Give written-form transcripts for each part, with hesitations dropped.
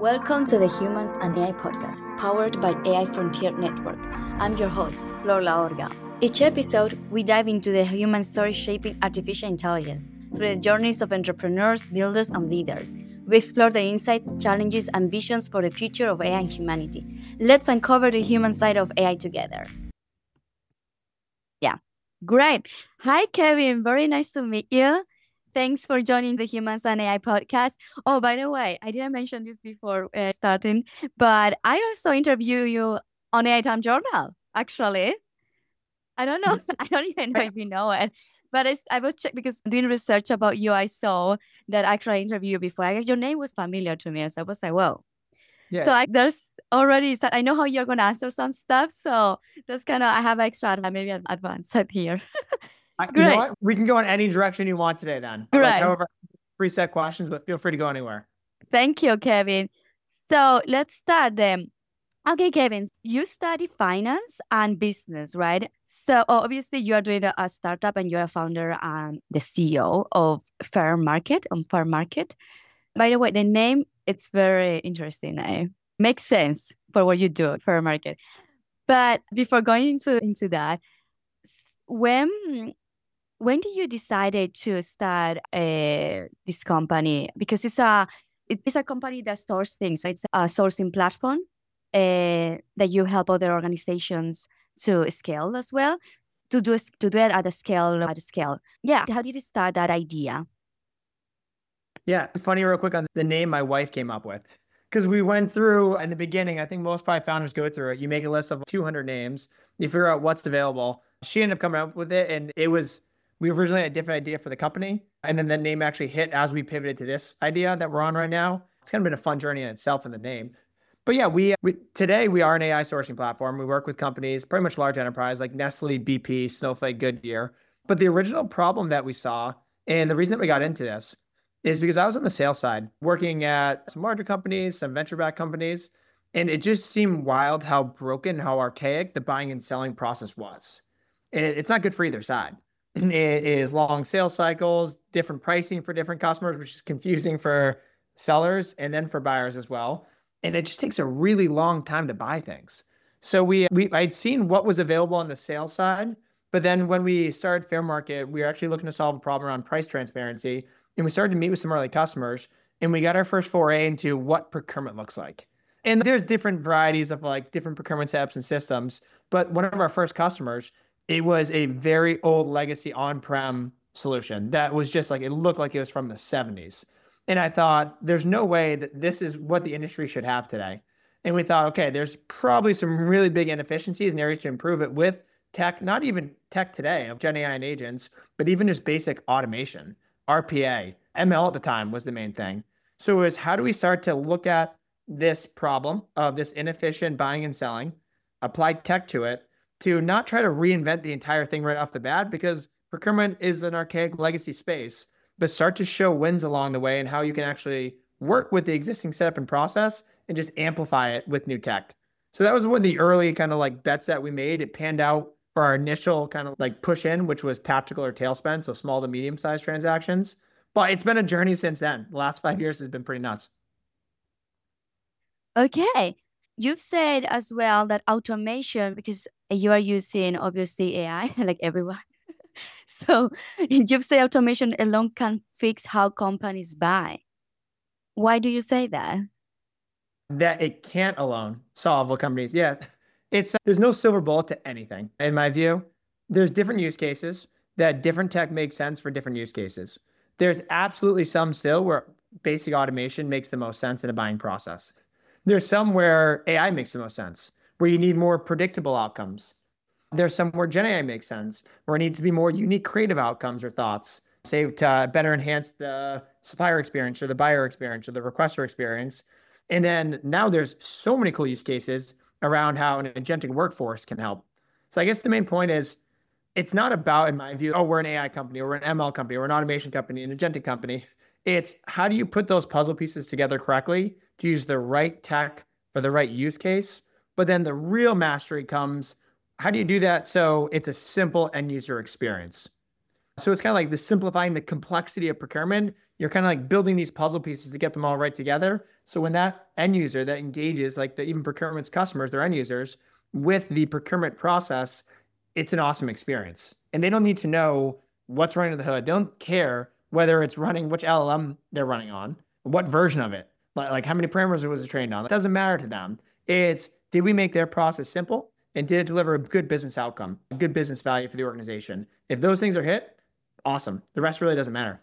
Welcome to the Humans and AI podcast, powered by AI Frontier Network. I'm your host, Flor Laorga. Each episode, we dive into the human story shaping artificial intelligence through the journeys of entrepreneurs, builders, and leaders. We explore the insights, challenges, and visions for the future of AI and humanity. Let's uncover the human side of AI together. Yeah, great. Hi, Kevin. Very nice to meet you. Thanks for joining the Humans and AI podcast. Oh, by the way, I didn't mention this before starting, but I also interview you on AI Time Journal, actually. I don't know. I don't even know if you know it, but I was because doing research about you, I saw that actually I interviewed you before. Your name was familiar to me, so I was like, whoa. Yeah. So there's already, I know how you're going to answer some stuff. So that's kind of, I have extra, maybe advanced here. You know what? We can go in any direction you want today then. Great. Like however, preset questions, but feel free to go anywhere. Thank you, Kevin. So let's start then. Okay, Kevin, you study finance and business, right? So obviously you are doing a startup and you're a founder and the CEO of Fair Market on Fair Market. By the way, the name, it's very interesting. Makes sense for what you do, Fair Market. But before going into that, when did you decided to start this company? Because it's a company that stores things. It's a sourcing platform that you help other organizations to scale as well, to do it at a scale. Yeah. How did you start that idea? Yeah. Funny real quick on the name my wife came up with. Because we went through in the beginning, I think most probably founders go through it. You make a list of 200 names, you figure out what's available. She ended up coming up with it, and we originally had a different idea for the company. And then that name actually hit as we pivoted to this idea that we're on right now. It's kind of been a fun journey in itself in the name. But yeah, today we are an AI sourcing platform. We work with companies, pretty much large enterprise like Nestle, BP, Snowflake, Goodyear. But the original problem that we saw, and the reason that we got into this, is because I was on the sales side, working at some larger companies, some venture-backed companies, and it just seemed wild how broken, how archaic the buying and selling process was. And it's not good for either side. It is long sales cycles, different pricing for different customers, which is confusing for sellers and then for buyers as well. And it just takes a really long time to buy things. So I'd seen what was available on the sales side, but then when we started Fair Market, we were actually looking to solve a problem around price transparency. And we started to meet with some early customers, and we got our first foray into what procurement looks like. And there's different varieties of like different procurement setups and systems. But one of our first customers, it was a very old legacy on-prem solution that was just like, it looked like it was from the 70s. And I thought, there's no way that this is what the industry should have today. And we thought, okay, there's probably some really big inefficiencies and areas to improve it with tech, not even tech today of Gen AI and agents, but even just basic automation, RPA, ML at the time was the main thing. So it was, how do we start to look at this problem of this inefficient buying and selling, apply tech to it, to not try to reinvent the entire thing right off the bat, because procurement is an archaic legacy space, but start to show wins along the way and how you can actually work with the existing setup and process and just amplify it with new tech. So that was one of the early kind of like bets that we made. It panned out for our initial kind of like push in, which was tactical or tail spend, so small to medium sized transactions. But it's been a journey since then. The last 5 years has been pretty nuts. Okay. You've said as well that automation, because you are using obviously AI, like everyone. So you've said automation alone can fix how companies buy. Why do you say that? That it can't alone solve what companies. Yeah, there's no silver bullet to anything. In my view, there's different use cases that different tech makes sense for different use cases. There's absolutely some still where basic automation makes the most sense in a buying process. There's some where AI makes the most sense, where you need more predictable outcomes. There's some where Gen AI makes sense, where it needs to be more unique creative outcomes or thoughts, say to better enhance the supplier experience or the buyer experience or the requester experience. And then now there's so many cool use cases around how an agentic workforce can help. So I guess the main point is, it's not about, in my view, oh, we're an AI company or we're an ML company or an automation company, an agentic company. It's how do you put those puzzle pieces together correctly to use the right tech for the right use case? But then the real mastery comes, how do you do that so it's a simple end user experience? So it's kind of like the simplifying the complexity of procurement. You're kind of like building these puzzle pieces to get them all right together. So when that end user that engages, like the even procurement's customers, their end users, with the procurement process, it's an awesome experience. And they don't need to know what's running under the hood. They don't care whether it's running, which LLM they're running on, what version of it, like how many parameters was it trained on. It doesn't matter to them. It's, did we make their process simple? And did it deliver a good business outcome, a good business value for the organization? If those things are hit, awesome. The rest really doesn't matter.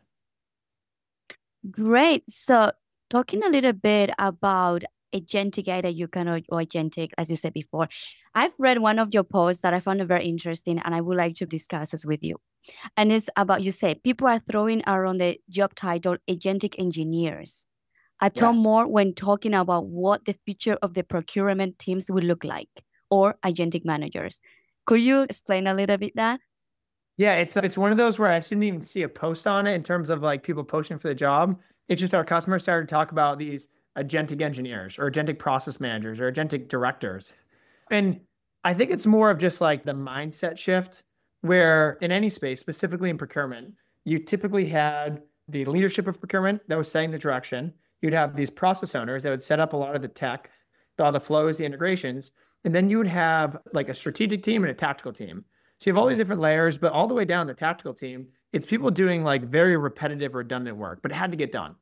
Great. So talking a little bit about agentic AI that you can, or agentic, as you said before, I've read one of your posts that I found very interesting and I would like to discuss this with you. And it's about, you say, people are throwing around the job title agentic engineers. I thought Yeah. more when talking about what the future of the procurement teams will look like, or agentic managers. Could you explain a little bit that? Yeah, it's one of those where I actually didn't even see a post on it in terms of like people posting for the job. It's just our customers started to talk about these agentic engineers or agentic process managers or agentic directors. And I think it's more of just like the mindset shift where in any space, specifically in procurement, you typically had the leadership of procurement that was setting the direction. You'd have these process owners that would set up a lot of the tech, all the flows, the integrations, and then you would have like a strategic team and a tactical team. So you have all these different layers, but all the way down the tactical team, it's people doing like very repetitive, redundant work, but it had to get done.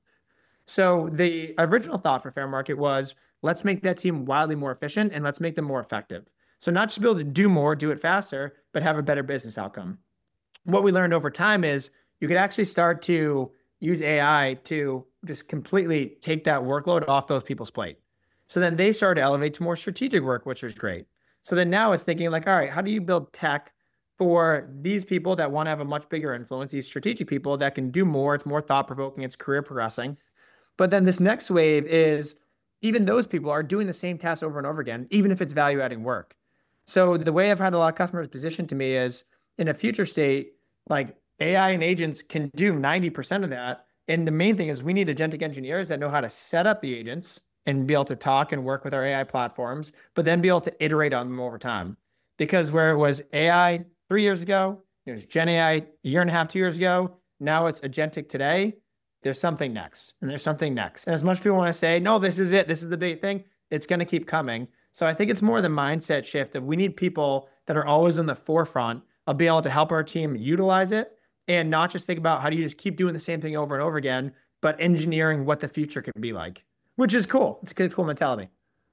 So the original thought for Fair Market was let's make that team wildly more efficient and let's make them more effective. So not just be able to do more, do it faster, but have a better business outcome. What we learned over time is you could actually start to use AI to just completely take that workload off those people's plate. So then they started to elevate to more strategic work, which was great. So then now it's thinking like, all right, how do you build tech for these people that want to have a much bigger influence, these strategic people that can do more, it's more thought provoking, it's career progressing. But then this next wave is even those people are doing the same tasks over and over again, even if it's value adding work. So the way I've had a lot of customers positioned to me is in a future state, like AI and agents can do 90% of that. And the main thing is we need agentic engineers that know how to set up the agents and be able to talk and work with our AI platforms, but then be able to iterate on them over time. Because where it was AI 3 years ago, it was Gen AI a year and a half, 2 years ago, now it's agentic today. There's something next, and there's something next. And as much people want to say, no, this is it, this is the big thing, it's going to keep coming. So I think it's more the mindset shift of we need people that are always in the forefront of being able to help our team utilize it and not just think about how do you just keep doing the same thing over and over again, but engineering what the future can be like, which is cool. It's a good, cool mentality.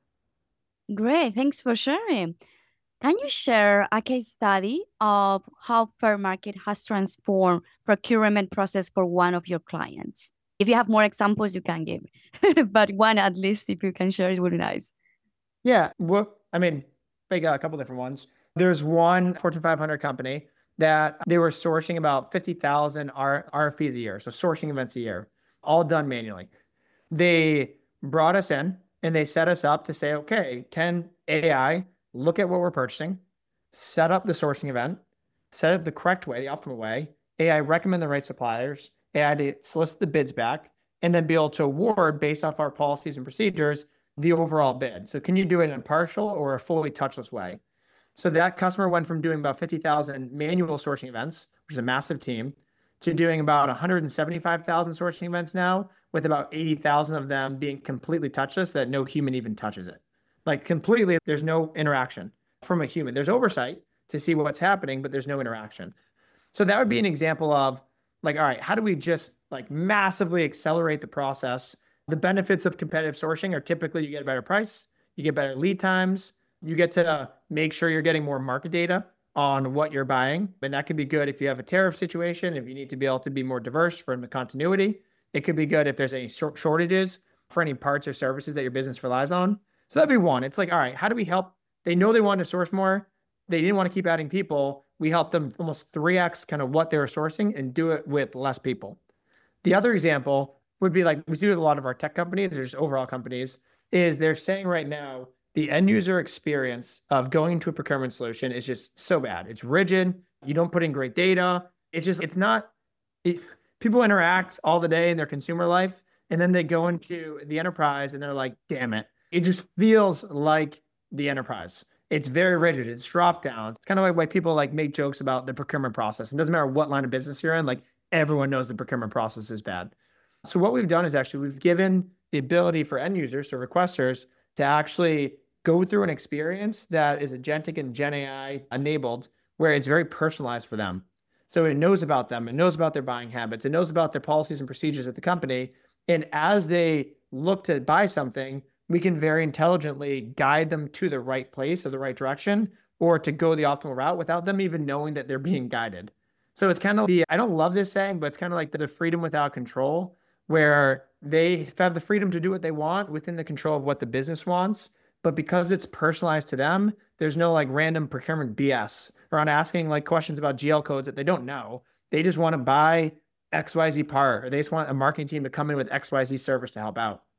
Great. Thanks for sharing. Can you share a case study of how Fair Market has transformed procurement process for one of your clients? If you have more examples, you can give, but one at least, if you can share, it would be nice. Yeah. Well, I mean, they got a couple different ones. There's one Fortune 500 company that they were sourcing about 50,000 RFPs a year. So sourcing events a year, all done manually. They brought us in and they set us up to say, okay, can AI look at what we're purchasing, set up the sourcing event, set it the correct way, the optimal way, AI recommend the right suppliers, AI to solicit the bids back, and then be able to award based off our policies and procedures the overall bid. So can you do it in a partial or a fully touchless way? So that customer went from doing about 50,000 manual sourcing events, which is a massive team, to doing about 175,000 sourcing events now, with about 80,000 of them being completely touchless, that no human even touches it. Like completely, there's no interaction from a human. There's oversight to see what's happening, but there's no interaction. So that would be an example of like, all right, how do we just like massively accelerate the process? The benefits of competitive sourcing are typically you get a better price, you get better lead times, you get to make sure you're getting more market data on what you're buying. And that could be good if you have a tariff situation, if you need to be able to be more diverse from the continuity. It could be good if there's any shortages for any parts or services that your business relies on. So that'd be one. It's like, all right, how do we help? They know they want to source more. They didn't want to keep adding people. We helped them almost 3x kind of what they were sourcing and do it with less people. The other example would be like we do with a lot of our tech companies or just overall companies is they're saying right now the end user experience of going into a procurement solution is just so bad. It's rigid. You don't put in great data. It's not, people interact all the day in their consumer life. And then they go into the enterprise and they're like, damn it. It just feels like the enterprise. It's very rigid. It's drop down. It's kind of like why people like make jokes about the procurement process. It doesn't matter what line of business you're in, like everyone knows the procurement process is bad. So what we've done is actually we've given the ability for end users, so requesters, to actually go through an experience that is agentic and Gen AI enabled, where it's very personalized for them. So it knows about them, it knows about their buying habits, it knows about their policies and procedures at the company. And as they look to buy something, we can very intelligently guide them to the right place or the right direction or to go the optimal route without them even knowing that they're being guided. So it's kind of the, I don't love this saying, but it's kind of like the freedom without control, where they have the freedom to do what they want within the control of what the business wants. But because it's personalized to them, there's no like random procurement BS around asking like questions about GL codes that they don't know. They just want to buy XYZ part, or they just want a marketing team to come in with XYZ service to help out.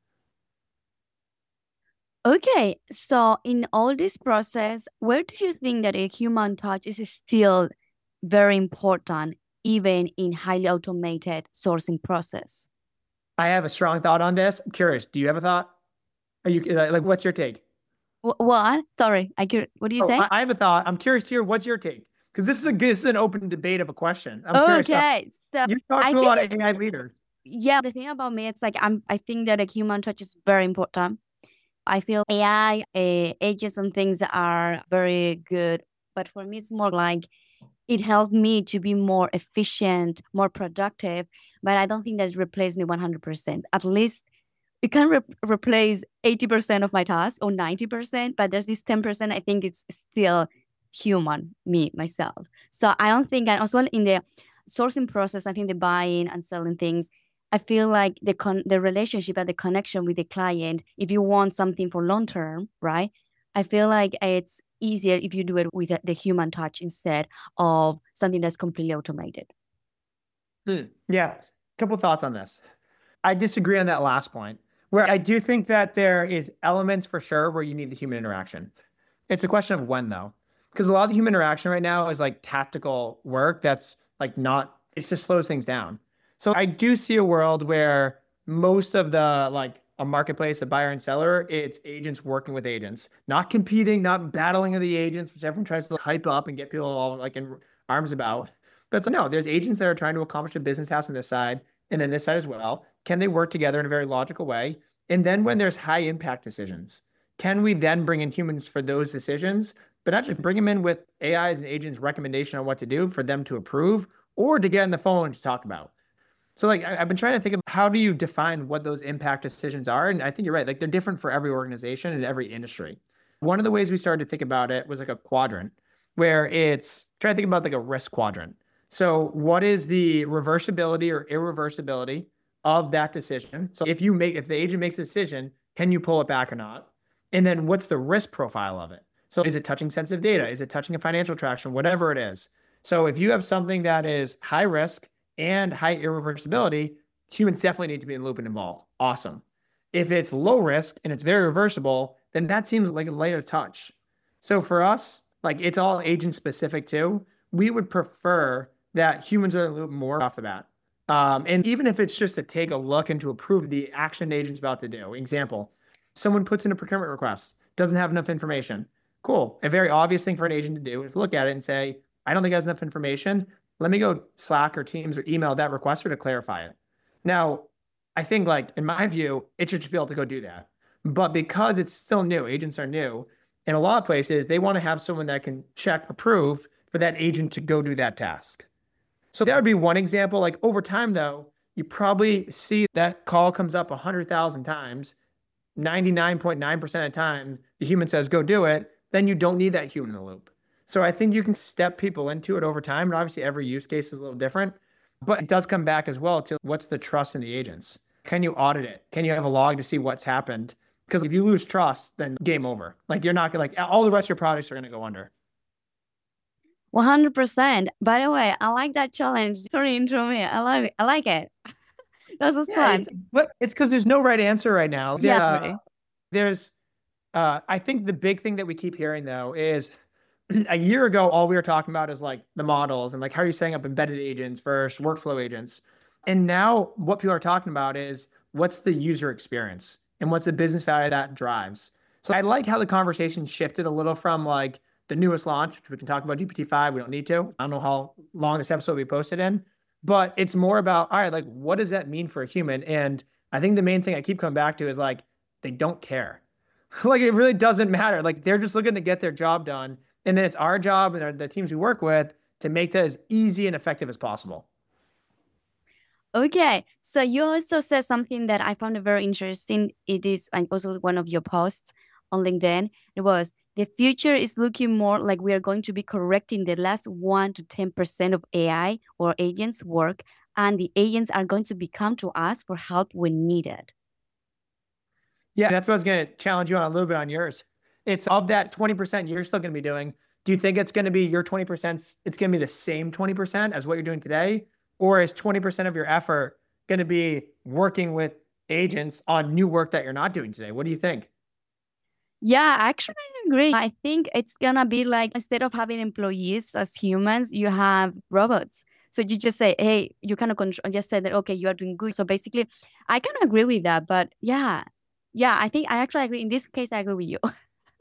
Okay, so in all this process, where do you think that a human touch is still very important, even in highly automated sourcing process? I have a strong thought on this. I'm curious. Do you have a thought? Are you like, what's your take? What? Sorry, what do you Oh, say? I have a thought. I'm curious to hear what's your take? Because this is an open debate of a question. I'm curious. Okay, so You talk I to a think lot of AI leaders. yeah, the thing about me, it's like I think that a human touch is very important. I feel AI agents and things are very good, but for me, it's more like it helped me to be more efficient, more productive. But I don't think that's replaced me 100%. At least it can replace 80% of my tasks or 90%, but there's this 10% I think it's still human, me, myself. So I don't think, and also in the sourcing process, I think the buying and selling things, I feel like the relationship and the connection with the client, if you want something for long term, right? I feel like it's easier if you do it with the human touch instead of something that's completely automated. Yeah, a couple thoughts on this. I disagree on that last point, where I do think that there is elements for sure where you need the human interaction. It's a question of when, though, because a lot of the human interaction right now is like tactical work that's like not, it just slows things down. So I do see a world where most of the like a marketplace, a buyer and seller, it's agents working with agents, not competing, not battling of the agents, which everyone tries to hype up and get people all like in arms about. But no, there's agents that are trying to accomplish a business task on this side and then this side as well. Can they work together in a very logical way? And then when there's high impact decisions, can we then bring in humans for those decisions, but not just bring them in with AIs and agents' recommendation on what to do for them to approve or to get on the phone to talk about? So like I've been trying to think of how do you define what those impact decisions are? And I think you're right. Like they're different for every organization and every industry. One of the ways we started to think about it was like a quadrant where it's trying to think about like a risk quadrant. So what is the reversibility or irreversibility of that decision? So if the agent makes a decision, can you pull it back or not? And then what's the risk profile of it? So is it touching sensitive data? Is it touching a financial transaction? Whatever it is. So if you have something that is high risk and high irreversibility, humans definitely need to be in the loop and involved. Awesome. If it's low risk and it's very reversible, then that seems like a lighter touch. So for us, like it's all agent specific too. We would prefer that humans are in the loop more off the bat. And even if it's just to take a look and to approve the action the agent's about to do. Example, someone puts in a procurement request, doesn't have enough information. Cool. A very obvious thing for an agent to do is look at it and say, I don't think it has enough information. Let me go Slack or Teams or email that requester to clarify it. Now, I think like in my view, it should just be able to go do that. But because it's still new, agents are new, in a lot of places, they want to have someone that can check, approve for that agent to go do that task. So that would be one example. Like over time, though, you probably see that call comes up 100,000 times. 99.9% of the time, the human says, go do it. Then you don't need that human in the loop. So I think you can step people into it over time. And obviously, every use case is a little different. But it does come back as well to what's the trust in the agents? Can you audit it? Can you have a log to see what's happened? Because if you lose trust, then game over. Like you're not gonna like all the rest of your products are gonna go under. 100%. By the way, I like that challenge. Turn into me. I love it. I like it. That was Yeah, fun. it's because there's no right answer right now. Yeah, right. There's I think the big thing that we keep hearing though is a year ago, all we were talking about is like the models and like how are you setting up embedded agents versus workflow agents. And now what people are talking about is what's the user experience and what's the business value that drives. So I like how the conversation shifted a little from like the newest launch, which we can talk about GPT-5. We don't need to. I don't know how long this episode will be posted in, but it's more about, all right, like what does that mean for a human? And I think the main thing I keep coming back to is like, they don't care. Like it really doesn't matter. Like they're just looking to get their job done. And then it's our job and the teams we work with to make that as easy and effective as possible. Okay, so you also said something that I found very interesting. It is and also one of your posts on LinkedIn. It was the future is looking more like we are going to be correcting the last 1 to 10% of AI or agents' work, and the agents are going to become to us for help when needed. Yeah, that's what I was going to challenge you on a little bit on yours. It's of that 20% you're still going to be doing. Do you think it's going to be your 20%, it's going to be the same 20% as what you're doing today? Or is 20% of your effort going to be working with agents on new work that you're not doing today? What do you think? Yeah, actually, I agree. I think it's gonna be like instead of having employees as humans, you have robots. So you just say, hey, you kind of control, just say that, okay, you are doing good. So basically, I kind of agree with that. But yeah, I think I actually agree. In this case, I agree with you.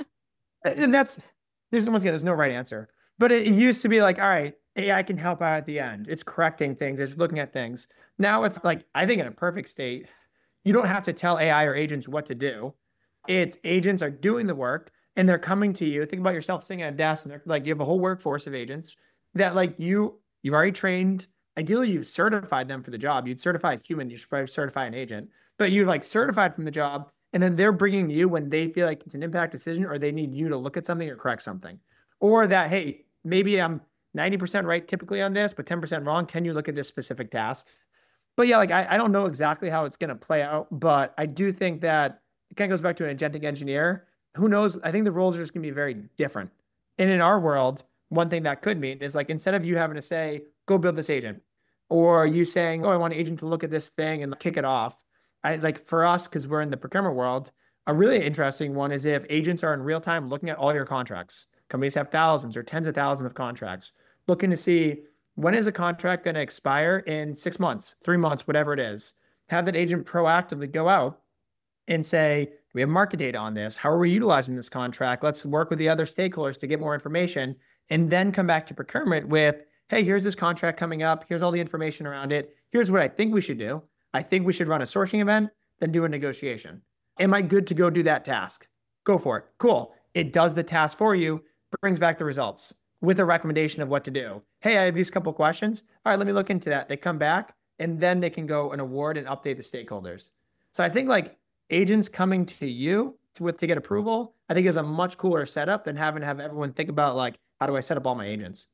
And there's no right answer. But it used to be like, all right, AI can help out at the end. It's correcting things, it's looking at things. Now it's like, I think in a perfect state, you don't have to tell AI or agents what to do. It's agents are doing the work and they're coming to you. Think about yourself sitting at a desk and they're like, you have a whole workforce of agents that like you've already trained. Ideally, you've certified them for the job. You'd certify a human, you should probably certify an agent, but you like certified from the job. And then they're bringing you when they feel like it's an impact decision or they need you to look at something or correct something. Or that, hey, maybe I'm 90% right typically on this, but 10% wrong. Can you look at this specific task? But yeah, like I don't know exactly how it's going to play out, but I do think that it kind of goes back to an agentic engineer. Who knows? I think the roles are just going to be very different. And in our world, one thing that could mean is like instead of you having to say, go build this agent, or you saying, oh, I want an agent to look at this thing and kick it off. I like for us, because we're in the procurement world, a really interesting one is if agents are in real time looking at all your contracts. Companies have thousands or tens of thousands of contracts, looking to see when is a contract going to expire in 6 months, 3 months, whatever it is. Have that agent proactively go out and say, we have market data on this. How are we utilizing this contract? Let's work with the other stakeholders to get more information and then come back to procurement with, hey, here's this contract coming up. Here's all the information around it. Here's what I think we should do. I think we should run a sourcing event, then do a negotiation. Am I good to go do that task? Go for it. Cool. It does the task for you, brings back the results with a recommendation of what to do. Hey, I have these couple questions. All right, let me look into that. They come back and then they can go and award and update the stakeholders. So I think like agents coming to you to get approval, I think is a much cooler setup than having to have everyone think about like, how do I set up all my agents?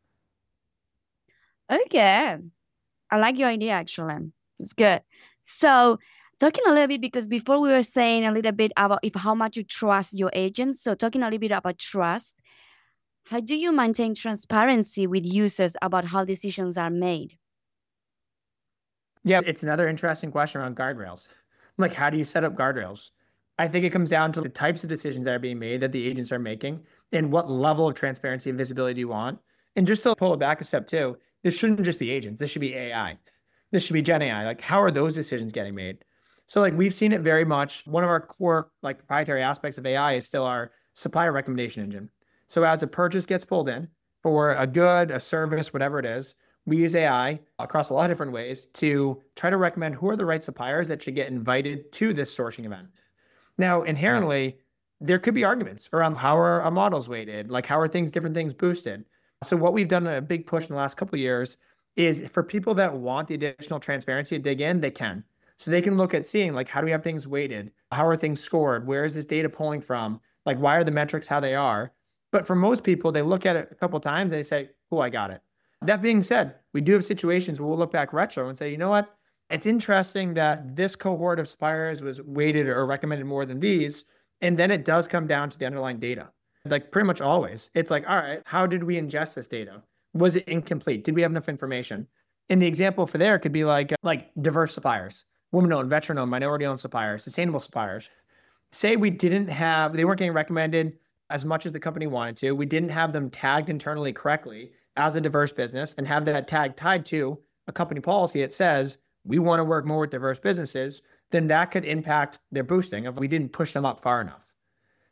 Okay, I like your idea actually. It's good. So talking a little bit because before we were saying a little bit about if how much you trust your agents. So talking a little bit about trust. How do you maintain transparency with users about how decisions are made? Yeah, it's another interesting question around guardrails. Like, how do you set up guardrails? I think it comes down to the types of decisions that are being made that the agents are making and what level of transparency and visibility do you want. And just to pull it back a step too, this shouldn't just be agents. This should be AI. This should be Gen AI. Like, how are those decisions getting made? So, like, we've seen it very much. One of our core, like, proprietary aspects of AI is still our supplier recommendation engine. So, as a purchase gets pulled in for a good, a service, whatever it is, we use AI across a lot of different ways to try to recommend who are the right suppliers that should get invited to this sourcing event. Now, inherently, there could be arguments around how are our models weighted, like how are different things boosted. So what we've done a big push in the last couple of years is for people that want the additional transparency to dig in, they can. So they can look at seeing like how do we have things weighted? How are things scored? Where is this data pulling from? Like why are the metrics how they are? But for most people, they look at it a couple of times, they say, "Oh, I got it." That being said, we do have situations where we'll look back retro and say, you know what? It's interesting that this cohort of suppliers was weighted or recommended more than these. And then it does come down to the underlying data. Like pretty much always, it's like, all right, how did we ingest this data? Was it incomplete? Did we have enough information? And the example for there could be like diverse suppliers, women-owned, veteran-owned, minority-owned suppliers, sustainable suppliers. Say they weren't getting recommended as much as the company wanted to. We didn't have them tagged internally correctly as a diverse business and have that tag tied to a company policy that says we want to work more with diverse businesses, then that could impact their boosting if we didn't push them up far enough.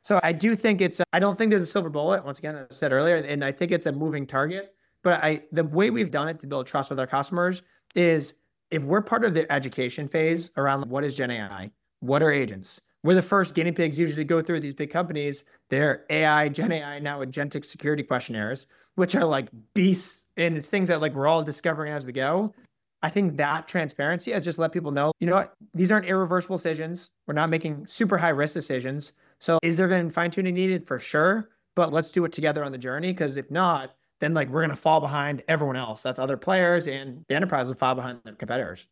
So I do think I don't think there's a silver bullet, once again, as I said earlier, and I think it's a moving target. But the way we've done it to build trust with our customers is if we're part of the education phase around what is Gen AI, what are agents? We're the first guinea pigs usually go through these big companies, their AI, Gen AI, now agentic security questionnaires, which are like beasts. And it's things that like we're all discovering as we go. I think that transparency has just let people know, you know what, these aren't irreversible decisions. We're not making super high risk decisions. So is there going to fine tuning needed? For sure. But let's do it together on the journey. Because if not, then like we're going to fall behind everyone else. That's other players, and the enterprise will fall behind their competitors.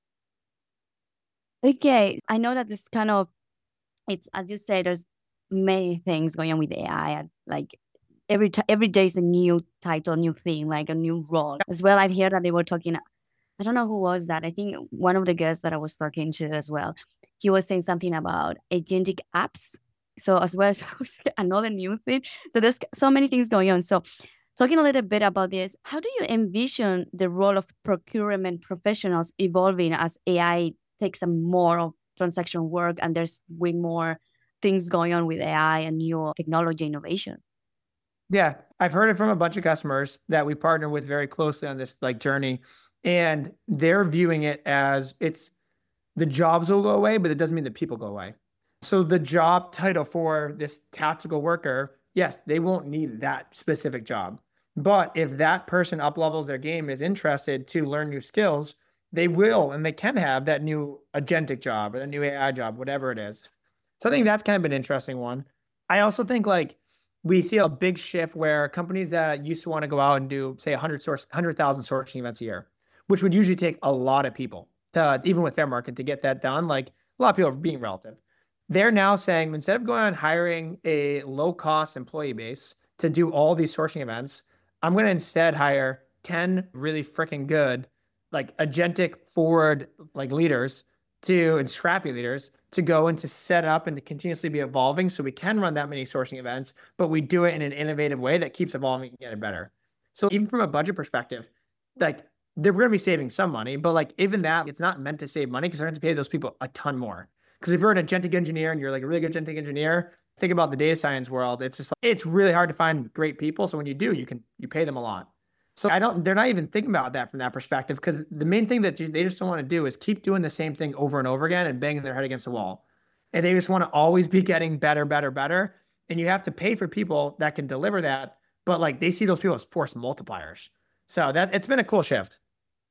Okay, I know that this kind of it's as you say, there's many things going on with AI. And like every day is a new title, new thing, like a new role. As well, I've heard that they were talking. I don't know who was that. I think one of the girls that I was talking to as well. He was saying something about agentic apps. So as well, so another new thing. So there's so many things going on. So talking a little bit about this, how do you envision the role of procurement professionals evolving as AI takes a more of transaction work and there's way more things going on with AI and new technology innovation? Yeah, I've heard it from a bunch of customers that we partner with very closely on this like journey, and they're viewing it as it's the jobs will go away, but it doesn't mean the people go away. So the job title for this tactical worker, yes, they won't need that specific job. But if that person up levels their game, is interested to learn new skills, they will and they can have that new agentic job or the new AI job, whatever it is. So I think that's kind of an interesting one. I also think like we see a big shift where companies that used to want to go out and do, say, 100,000 sourcing events a year, which would usually take a lot of people to, even with fair market, to get that done. Like a lot of people are being relative. They're now saying instead of going on hiring a low cost employee base to do all these sourcing events, I'm going to instead hire 10 really freaking good, like agentic forward like leaders and scrappy leaders to go and to set up and to continuously be evolving so we can run that many sourcing events, but we do it in an innovative way that keeps evolving and getting better. So even from a budget perspective, like they're going to be saving some money, but like even that, it's not meant to save money because they're going to pay those people a ton more. Because if you're an agentic engineer and you're like a really good agentic engineer, think about the data science world. It's just like, it's really hard to find great people. So when you do, you pay them a lot. So they're not even thinking about that from that perspective because the main thing that they just don't want to do is keep doing the same thing over and over again and banging their head against the wall. And they just want to always be getting better, better, better. And you have to pay for people that can deliver that. But like they see those people as force multipliers. So that it's been a cool shift.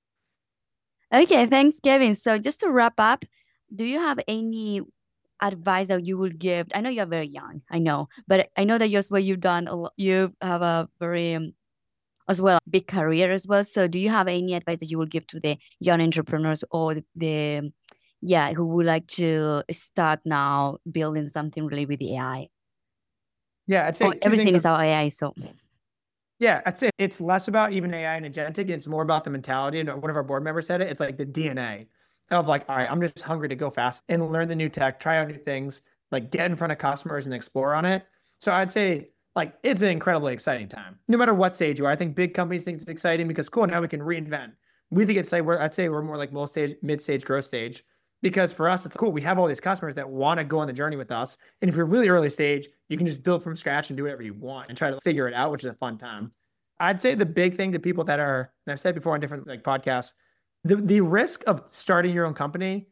Okay, thanks, Kevin. So just to wrap up, do you have any advice that you would give? I know you're very young, I know, but I know that just what you've done, you have a very as well big career as well. So do you have any advice that you would give to the young entrepreneurs or the yeah who would like to start now building something really with the AI? Yeah, I'd Oh, say two everything things. is our AI, so Yeah, I'd say it's less about even AI and agentic. It's more about the mentality. And one of our board members said it. It's like the DNA of like, all right, I'm just hungry to go fast and learn the new tech, try out new things, like get in front of customers and explore on it. So I'd say like it's an incredibly exciting time, no matter what stage you are. I think big companies think it's exciting because cool, now we can reinvent. We think it's like I'd say we're more like most stage, mid stage growth stage because for us, it's cool. We have all these customers that want to go on the journey with us. And if you're really early stage, you can just build from scratch and do whatever you want and try to figure it out, which is a fun time. I'd say the big thing to people that are, and I've said before on different like podcasts, the risk of starting your own company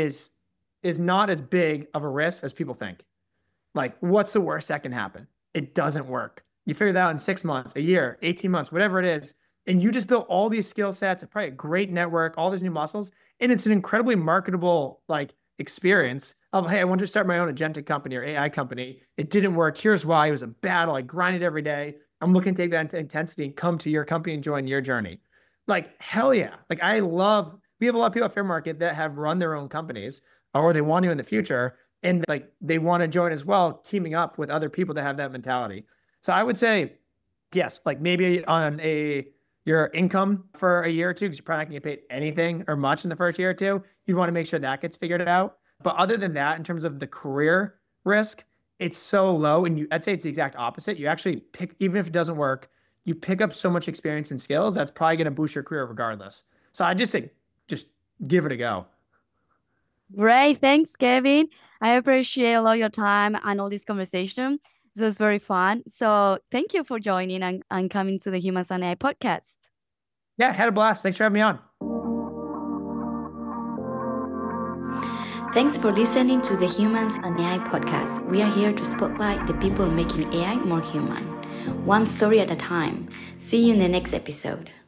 is not as big of a risk as people think. Like, what's the worst that can happen? It doesn't work. You figure that out in 6 months, a year, 18 months, whatever it is. And you just built all these skill sets, probably a great network, all these new muscles. And it's an incredibly marketable like experience of, hey, I want to start my own agentic company or AI company. It didn't work. Here's why. It was a battle. I grinded every day. I'm looking to take that intensity and come to your company and join your journey. Like, hell yeah. Like, we have a lot of people at Fair Market that have run their own companies or they want to in the future and like they want to join as well, teaming up with other people that have that mentality. So I would say, yes, like maybe on your income for a year or two, because you're probably not going to get paid anything or much in the first year or two, you'd want to make sure that gets figured out. But other than that, in terms of the career risk, it's so low. And I'd say it's the exact opposite. You actually pick, even if it doesn't work, you pick up so much experience and skills that's probably going to boost your career regardless. So I just say, just give it a go. Great. Thanks, Kevin. I appreciate a lot your time and all this conversation. This was very fun. So thank you for joining and coming to the Humans and AI podcast. Yeah, had a blast. Thanks for having me on. Thanks for listening to the Humans and AI podcast. We are here to spotlight the people making AI more human, one story at a time. See you in the next episode.